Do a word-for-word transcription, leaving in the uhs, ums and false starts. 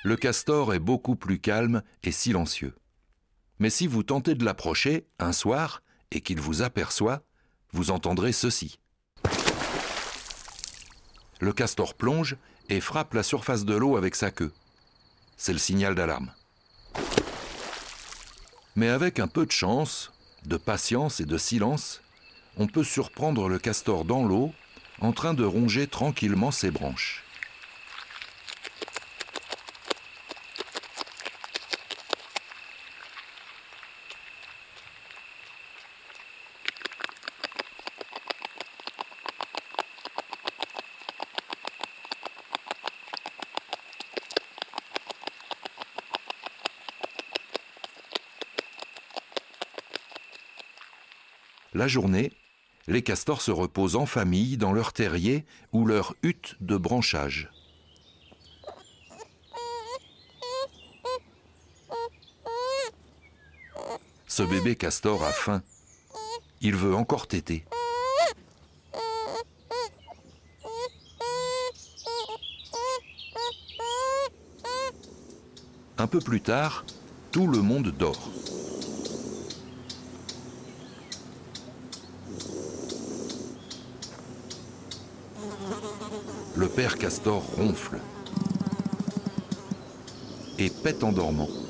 Le castor est beaucoup plus calme et silencieux. Mais si vous tentez de l'approcher un soir et qu'il vous aperçoit, vous entendrez ceci. Le castor plonge et frappe la surface de l'eau avec sa queue. C'est le signal d'alarme. Mais avec un peu de chance, de patience et de silence, on peut surprendre le castor dans l'eau, en train de ronger tranquillement ses branches. La journée, les castors se reposent en famille dans leur terrier ou leur hutte de branchage. Ce bébé castor a faim. Il veut encore téter. Un peu plus tard, tout le monde dort. Le père castor ronfle et pète en dormant.